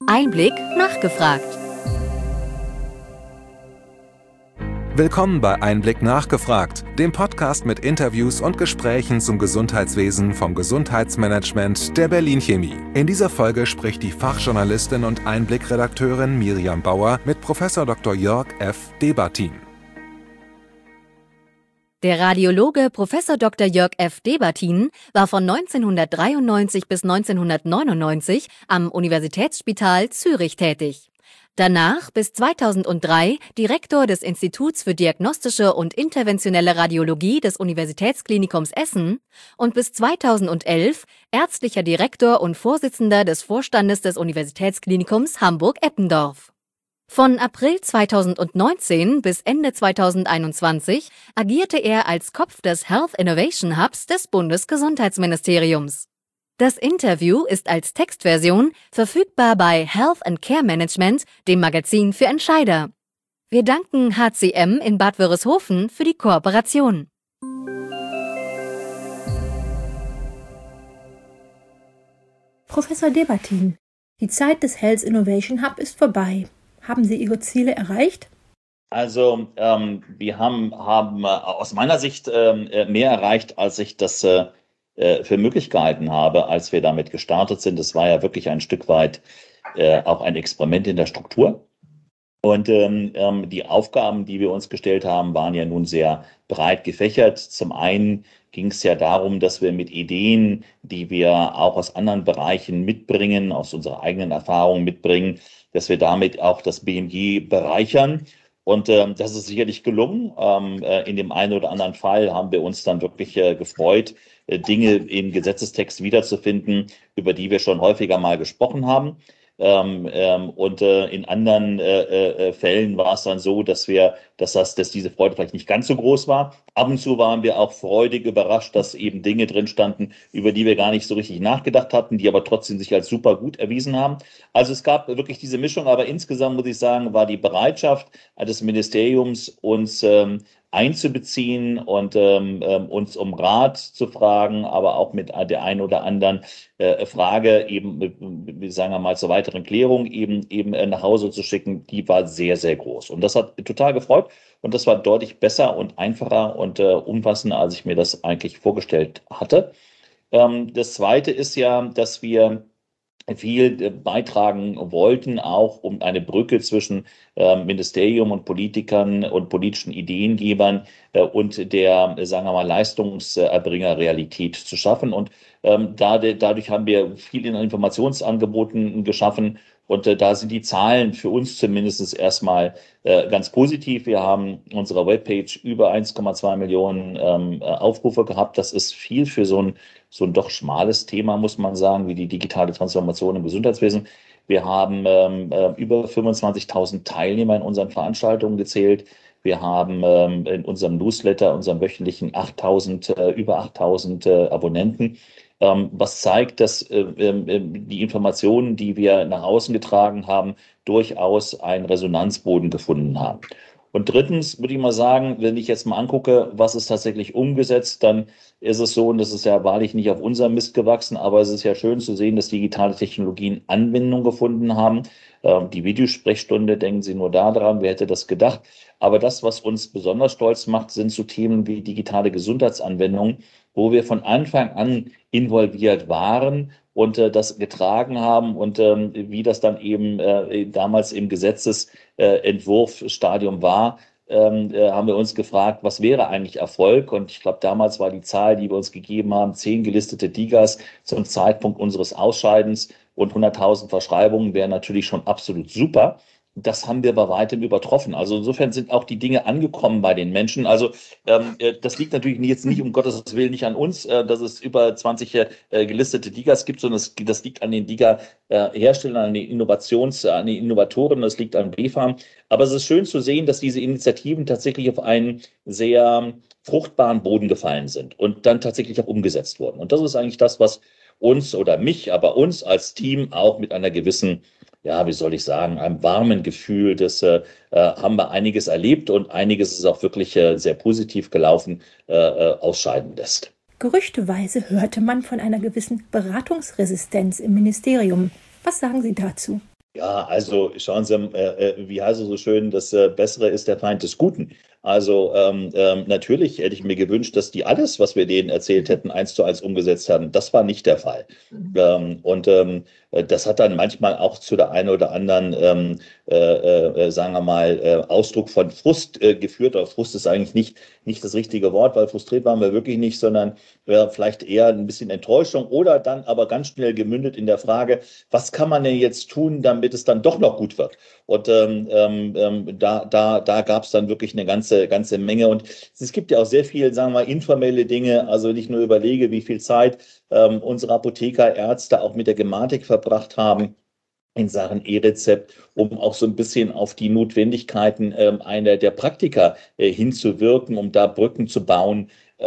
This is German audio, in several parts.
Einblick nachgefragt. Willkommen bei Einblick nachgefragt, dem Podcast mit Interviews und Gesprächen zum Gesundheitswesen vom Gesundheitsmanagement der Berlin Chemie. In dieser Folge spricht die Fachjournalistin und Einblick-Redakteurin Miriam Bauer mit Prof. Dr. Jörg F. Debatin. Der Radiologe Prof. Dr. Jörg F. Debatin war von 1993 bis 1999 am Universitätsspital Zürich tätig. Danach bis 2003 Direktor des Instituts für diagnostische und interventionelle Radiologie des Universitätsklinikums Essen und bis 2011 ärztlicher Direktor und Vorsitzender des Vorstandes des Universitätsklinikums Hamburg-Eppendorf. Von April 2019 bis Ende 2021 agierte er als Kopf des Health Innovation Hubs des Bundesgesundheitsministeriums. Das Interview ist als Textversion verfügbar bei Health and Care Management, dem Magazin für Entscheider. Wir danken HCM in Bad Wörishofen für die Kooperation. Professor Debatin, die Zeit des Health Innovation Hub ist vorbei. Haben Sie Ihre Ziele erreicht? Also wir haben aus meiner Sicht mehr erreicht, als ich das für möglich gehalten habe, als wir damit gestartet sind. Es war ja wirklich ein Stück weit auch ein Experiment in der Struktur. Und die Aufgaben, die wir uns gestellt haben, waren ja nun sehr breit gefächert. Zum einen ging es ja darum, dass wir mit Ideen, die wir auch aus anderen Bereichen mitbringen, aus unserer eigenen Erfahrung mitbringen, dass wir damit auch das BMG bereichern. Und das ist sicherlich gelungen. In dem einen oder anderen Fall haben wir uns dann wirklich gefreut, Dinge im Gesetzestext wiederzufinden, über die wir schon häufiger mal gesprochen haben. Und in anderen Fällen war es dann so, dass diese Freude vielleicht nicht ganz so groß war. Ab und zu waren wir auch freudig überrascht, dass eben Dinge drin standen, über die wir gar nicht so richtig nachgedacht hatten, die aber trotzdem sich als super gut erwiesen haben. Also es gab wirklich diese Mischung, aber insgesamt muss ich sagen, war die Bereitschaft des Ministeriums, uns einzubeziehen und uns um Rat zu fragen, aber auch mit der einen oder anderen Frage eben, sagen wir mal, zur weiteren Klärung eben nach Hause zu schicken, die war sehr, sehr groß. Und das hat total gefreut und das war deutlich besser und einfacher und umfassender, als ich mir das eigentlich vorgestellt hatte. Das Zweite ist ja, dass wir viel beitragen wollten, auch um eine Brücke zwischen Ministerium und Politikern und politischen Ideengebern und der, sagen wir mal, Leistungserbringerrealität zu schaffen. Und dadurch haben wir viel in Informationsangeboten geschaffen. Und da sind die Zahlen für uns zumindest erstmal ganz positiv. Wir haben unserer Webpage über 1,2 Millionen Aufrufe gehabt. Das ist viel für so ein doch schmales Thema, muss man sagen, wie die digitale Transformation im Gesundheitswesen. Wir haben über 25.000 Teilnehmer in unseren Veranstaltungen gezählt. Wir haben in unserem Newsletter, unserem wöchentlichen über 8.000 Abonnenten. Was zeigt, dass die Informationen, die wir nach außen getragen haben, durchaus einen Resonanzboden gefunden haben. Und drittens würde ich mal sagen, wenn ich jetzt mal angucke, was ist tatsächlich umgesetzt, dann ist es so, und das ist ja wahrlich nicht auf unserem Mist gewachsen, aber es ist ja schön zu sehen, dass digitale Technologien Anwendung gefunden haben. Die Videosprechstunde, denken Sie nur daran, wer hätte das gedacht. Aber das, was uns besonders stolz macht, sind so Themen wie digitale Gesundheitsanwendungen, wo wir von Anfang an involviert waren und das getragen haben und wie das dann eben damals im Gesetzesentwurfsstadium war, haben wir uns gefragt, was wäre eigentlich Erfolg? Und ich glaube, damals war die Zahl, die wir uns gegeben haben, 10 gelistete DIGAs zum Zeitpunkt unseres Ausscheidens und 100.000 Verschreibungen wären natürlich schon absolut super. Das haben wir bei weitem übertroffen. Also insofern sind auch die Dinge angekommen bei den Menschen. Also das liegt natürlich jetzt nicht, um Gottes Willen, nicht an uns, dass es über 20 gelistete DIGAs gibt, sondern das liegt an den DIGA-Herstellern, an den Innovatoren, das liegt an BfArM. Aber es ist schön zu sehen, dass diese Initiativen tatsächlich auf einen sehr fruchtbaren Boden gefallen sind und dann tatsächlich auch umgesetzt wurden. Und das ist eigentlich das, was uns oder mich, aber uns als Team auch mit einer gewissen, ja, wie soll ich sagen, einem warmen Gefühl, das haben wir einiges erlebt und einiges ist auch wirklich sehr positiv gelaufen, ausscheiden lässt. Gerüchteweise hörte man von einer gewissen Beratungsresistenz im Ministerium. Was sagen Sie dazu? Ja, also schauen Sie, wie heißt es so schön, das Bessere ist der Feind des Guten. Also natürlich hätte ich mir gewünscht, dass die alles, was wir denen erzählt hätten, eins zu eins umgesetzt haben. Das war nicht der Fall. Und das hat dann manchmal auch zu der einen oder anderen, sagen wir mal, Ausdruck von Frust geführt. Aber Frust ist eigentlich nicht das richtige Wort, weil frustriert waren wir wirklich nicht, sondern vielleicht eher ein bisschen Enttäuschung oder dann aber ganz schnell gemündet in der Frage, was kann man denn jetzt tun, damit es dann doch noch gut wird? Und da gab es dann wirklich eine ganze Menge. Und es gibt ja auch sehr viel, sagen wir mal, informelle Dinge. Also wenn ich nur überlege, wie viel Zeit unsere Apotheker, Ärzte auch mit der Gematik verbracht haben in Sachen E-Rezept, um auch so ein bisschen auf die Notwendigkeiten einer der Praktiker hinzuwirken, um da Brücken zu bauen.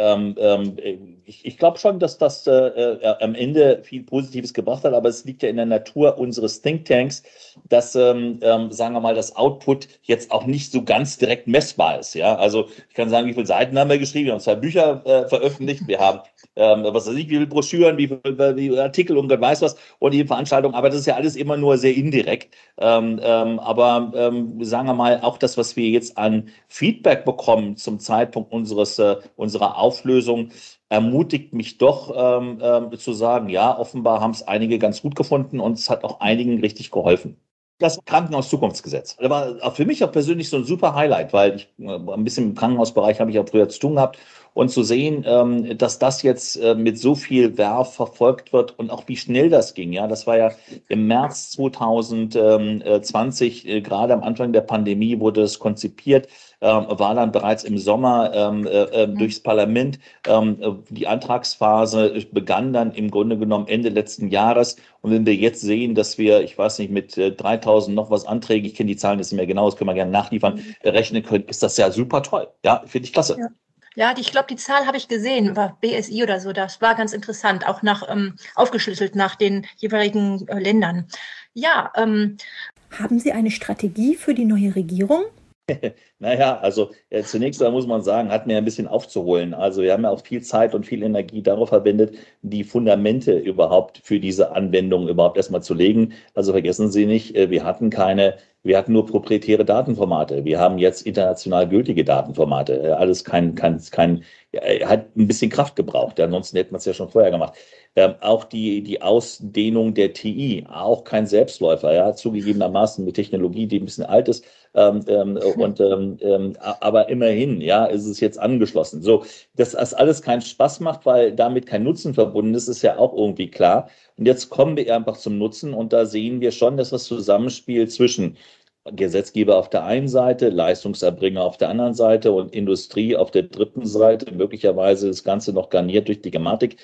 Ich glaube schon, dass das am Ende viel Positives gebracht hat, aber es liegt ja in der Natur unseres Thinktanks, dass, sagen wir mal, das Output jetzt auch nicht so ganz direkt messbar ist. Ja? Also ich kann sagen, wie viele Seiten haben wir geschrieben, wir haben 2 Bücher veröffentlicht, wir haben, was weiß ich, wie viele Broschüren, wie viele Artikel und Gott weiß was und die Veranstaltung, aber das ist ja alles immer nur sehr indirekt. Aber sagen wir mal, auch das, was wir jetzt an Feedback bekommen zum Zeitpunkt unserer Auflösung, ermutigt mich doch zu sagen, ja, offenbar haben es einige ganz gut gefunden und es hat auch einigen richtig geholfen. Das Krankenhaus-Zukunftsgesetz. Das war auch für mich auch persönlich so ein super Highlight, weil ich ein bisschen im Krankenhausbereich habe ich auch früher zu tun gehabt. Und zu sehen, dass das jetzt mit so viel Werf verfolgt wird und auch wie schnell das ging. Ja, das war ja im März 2020, gerade am Anfang der Pandemie wurde es konzipiert, war dann bereits im Sommer durchs Parlament. Die Antragsphase begann dann im Grunde genommen Ende letzten Jahres. Und wenn wir jetzt sehen, dass wir, ich weiß nicht, mit 3000 noch was Anträgen, ich kenne die Zahlen jetzt nicht mehr genau, das können wir gerne nachliefern, rechnen können, ist das ja super toll. Ja, finde ich klasse. Ja. Ja, ich glaube, die Zahl habe ich gesehen, war BSI oder so. Das war ganz interessant, auch aufgeschlüsselt nach den jeweiligen Ländern. Ja. Haben Sie eine Strategie für die neue Regierung? Naja, also zunächst einmal muss man sagen, hat mir ein bisschen aufzuholen. Also wir haben ja auch viel Zeit und viel Energie darauf verwendet, die Fundamente überhaupt für diese Anwendung überhaupt erstmal zu legen. Also vergessen Sie nicht, wir hatten nur proprietäre Datenformate. Wir haben jetzt international gültige Datenformate. Alles hat ein bisschen Kraft gebraucht. Ansonsten hätte man es ja schon vorher gemacht. Auch die Ausdehnung der TI, auch kein Selbstläufer, ja, zugegebenermaßen mit Technologie, die ein bisschen alt ist, aber immerhin, ja, ist es jetzt angeschlossen. So, dass das alles keinen Spaß macht, weil damit kein Nutzen verbunden ist, ist ja auch irgendwie klar. Und jetzt kommen wir einfach zum Nutzen und da sehen wir schon, dass das Zusammenspiel zwischen Gesetzgeber auf der einen Seite, Leistungserbringer auf der anderen Seite und Industrie auf der dritten Seite, möglicherweise das Ganze noch garniert durch die Gematik,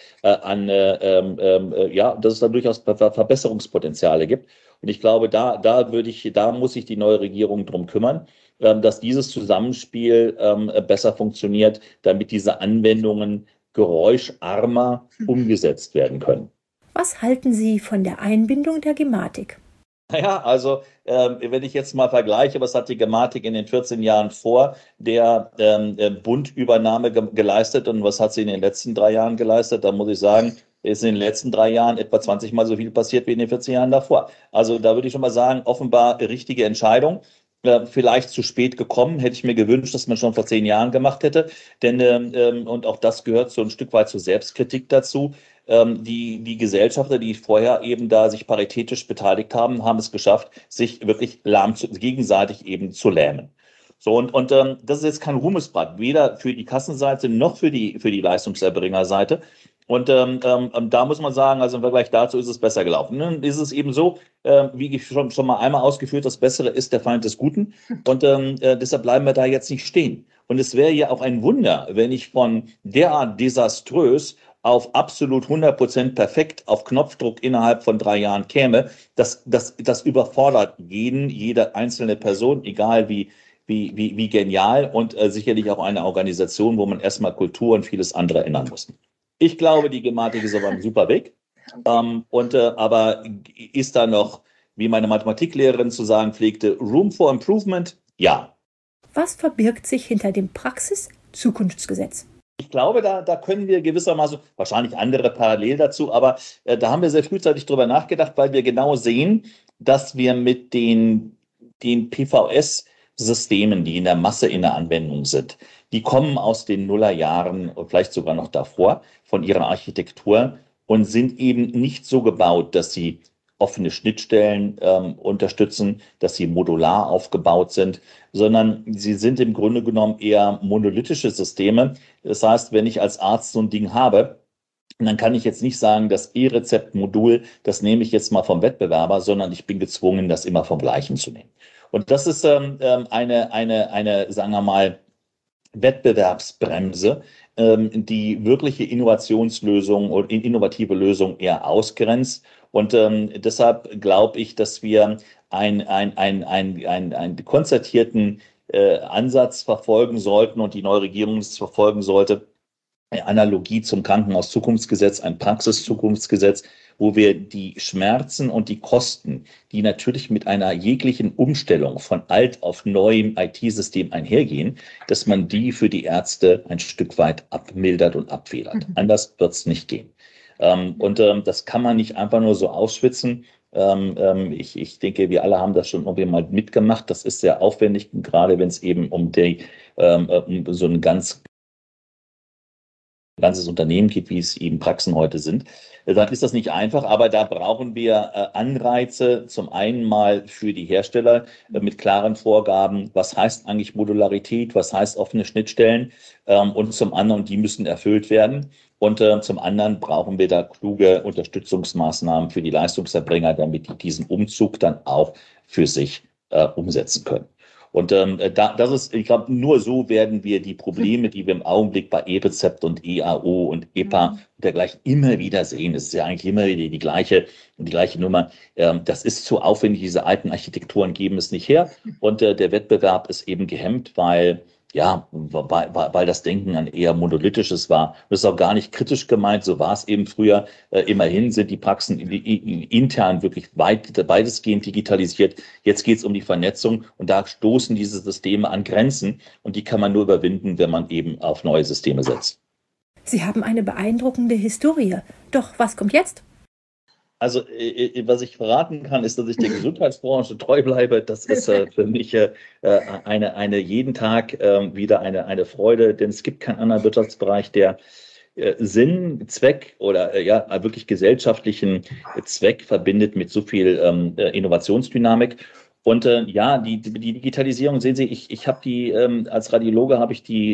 ja, dass es da durchaus Verbesserungspotenziale gibt. Und ich glaube, da muss sich die neue Regierung drum kümmern, dass dieses Zusammenspiel besser funktioniert, damit diese Anwendungen geräuscharmer umgesetzt werden können. Was halten Sie von der Einbindung der Gematik? Naja, also wenn ich jetzt mal vergleiche, was hat die Gematik in den 14 Jahren vor der Bundübernahme geleistet und was hat sie in den letzten 3 Jahren geleistet, dann muss ich sagen, ist in den letzten 3 Jahren etwa 20 Mal so viel passiert wie in den 14 Jahren davor. Also da würde ich schon mal sagen, offenbar richtige Entscheidung. Vielleicht zu spät gekommen, hätte ich mir gewünscht, dass man schon vor 10 Jahren gemacht hätte. Denn, und auch das gehört so ein Stück weit zur Selbstkritik dazu. Die Gesellschafter, die vorher eben da sich paritätisch beteiligt haben, haben es geschafft, sich wirklich gegenseitig eben zu lähmen. So, und das ist jetzt kein Ruhmesblatt, weder für die Kassenseite noch für die Leistungserbringerseite. Und da muss man sagen, also im Vergleich dazu ist es besser gelaufen. Nun ist es eben so, wie ich schon mal einmal ausgeführt, das Bessere ist der Feind des Guten. Und deshalb bleiben wir da jetzt nicht stehen. Und es wäre ja auch ein Wunder, wenn ich von derart desaströs auf absolut 100% perfekt auf Knopfdruck innerhalb von 3 Jahren käme. Das überfordert jede einzelne Person, egal wie genial und sicherlich auch eine Organisation, wo man erstmal Kultur und vieles andere ändern muss. Ich glaube, die Gematik ist auf einem super Weg. Aber ist da noch, wie meine Mathematiklehrerin zu sagen pflegte, Room for Improvement? Ja. Was verbirgt sich hinter dem Praxis-Zukunftsgesetz? Ich glaube, da können wir gewissermaßen, wahrscheinlich andere parallel dazu, aber da haben wir sehr frühzeitig drüber nachgedacht, weil wir genau sehen, dass wir mit den PVS-Systemen, die in der Masse in der Anwendung sind, die kommen aus den Nullerjahren und vielleicht sogar noch davor von ihrer Architektur und sind eben nicht so gebaut, dass sie offene Schnittstellen unterstützen, dass sie modular aufgebaut sind, sondern sie sind im Grunde genommen eher monolithische Systeme. Das heißt, wenn ich als Arzt so ein Ding habe, dann kann ich jetzt nicht sagen, das E-Rezept-Modul, das nehme ich jetzt mal vom Wettbewerber, sondern ich bin gezwungen, das immer vom Gleichen zu nehmen. Und das ist eine, sagen wir mal, Wettbewerbsbremse, die wirkliche Innovationslösung und innovative Lösung eher ausgrenzt. Und deshalb glaube ich, dass wir einen konzertierten Ansatz verfolgen sollten und die neue Regierung es verfolgen sollte. Analogie zum Krankenhauszukunftsgesetz, ein Praxiszukunftsgesetz, wo wir die Schmerzen und die Kosten, die natürlich mit einer jeglichen Umstellung von alt auf neuem IT-System einhergehen, dass man die für die Ärzte ein Stück weit abmildert und abfedert. Anders wird es nicht gehen. Das kann man nicht einfach nur so ausschwitzen. Ich denke, wir alle haben das schon irgendwie mal mitgemacht. Das ist sehr aufwendig, gerade wenn es eben um so ein ganzes Unternehmen geht, wie es eben Praxen heute sind. Dann ist das nicht einfach, aber da brauchen wir Anreize, zum einen mal für die Hersteller mit klaren Vorgaben, was heißt eigentlich Modularität, was heißt offene Schnittstellen, und zum anderen, die müssen erfüllt werden. Und zum anderen brauchen wir da kluge Unterstützungsmaßnahmen für die Leistungserbringer, damit die diesen Umzug dann auch für sich umsetzen können. Und das ist, ich glaube, nur so werden wir die Probleme, die wir im Augenblick bei E-Rezept und EAO und EPA und dergleichen immer wieder sehen. Es ist ja eigentlich immer wieder die gleiche Nummer. Das ist zu aufwendig, diese alten Architekturen geben es nicht her. Und der Wettbewerb ist eben gehemmt, weil das Denken an eher monolithisches war. Das ist auch gar nicht kritisch gemeint, so war es eben früher. Immerhin sind die Praxen intern wirklich weitestgehend digitalisiert. Jetzt geht es um die Vernetzung und da stoßen diese Systeme an Grenzen und die kann man nur überwinden, wenn man eben auf neue Systeme setzt. Sie haben eine beeindruckende Historie. Doch was kommt jetzt? Also, was ich verraten kann, ist, dass ich der Gesundheitsbranche treu bleibe. Das ist für mich eine jeden Tag wieder eine Freude, denn es gibt keinen anderen Wirtschaftsbereich, der Sinn, Zweck oder wirklich gesellschaftlichen Zweck verbindet mit so viel Innovationsdynamik. Und die Digitalisierung, sehen Sie, ich habe als Radiologe habe ich die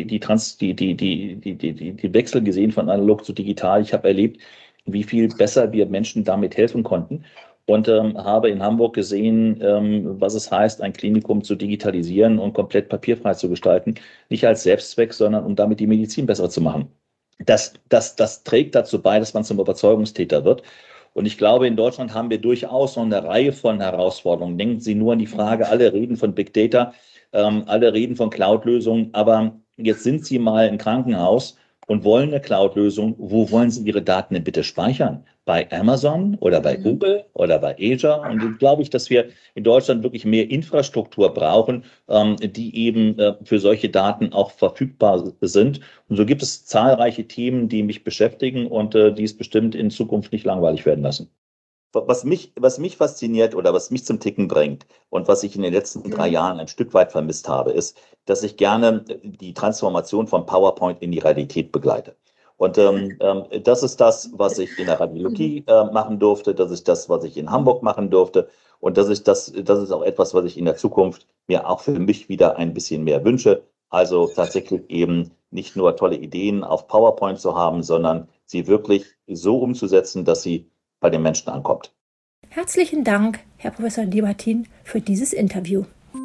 Wechsel gesehen von analog zu digital. Ich habe erlebt, wie viel besser wir Menschen damit helfen konnten und habe in Hamburg gesehen, was es heißt, ein Klinikum zu digitalisieren und komplett papierfrei zu gestalten. Nicht als Selbstzweck, sondern um damit die Medizin besser zu machen. Das trägt dazu bei, dass man zum Überzeugungstäter wird. Und ich glaube, in Deutschland haben wir durchaus noch eine Reihe von Herausforderungen. Denken Sie nur an die Frage, alle reden von Big Data, alle reden von Cloud-Lösungen, aber jetzt sind Sie mal im Krankenhaus und wollen eine Cloud-Lösung. Wo wollen Sie Ihre Daten denn bitte speichern? Bei Amazon oder bei Google oder bei Azure? Und so glaube ich, dass wir in Deutschland wirklich mehr Infrastruktur brauchen, die eben für solche Daten auch verfügbar sind. Und so gibt es zahlreiche Themen, die mich beschäftigen und die es bestimmt in Zukunft nicht langweilig werden lassen. Was mich fasziniert oder was mich zum Ticken bringt und was ich in den letzten 3 Jahren ein Stück weit vermisst habe, ist, dass ich gerne die Transformation von PowerPoint in die Realität begleite. Und das ist das, was ich in der Radiologie machen durfte. Das ist das, was ich in Hamburg machen durfte. Und das ist auch etwas, was ich in der Zukunft mir auch für mich wieder ein bisschen mehr wünsche. Also tatsächlich eben nicht nur tolle Ideen auf PowerPoint zu haben, sondern sie wirklich so umzusetzen, dass sie bei den Menschen ankommt. Herzlichen Dank, Herr Professor Debatin, für dieses Interview.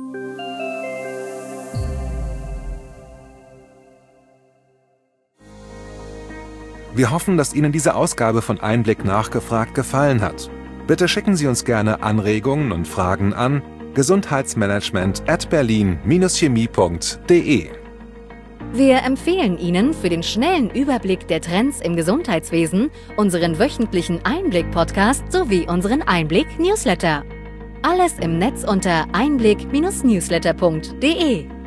Wir hoffen, dass Ihnen diese Ausgabe von Einblick nachgefragt gefallen hat. Bitte schicken Sie uns gerne Anregungen und Fragen an gesundheitsmanagement@berlin-chemie.de. Wir empfehlen Ihnen für den schnellen Überblick der Trends im Gesundheitswesen unseren wöchentlichen Einblick-Podcast sowie unseren Einblick-Newsletter. Alles im Netz unter einblick-newsletter.de.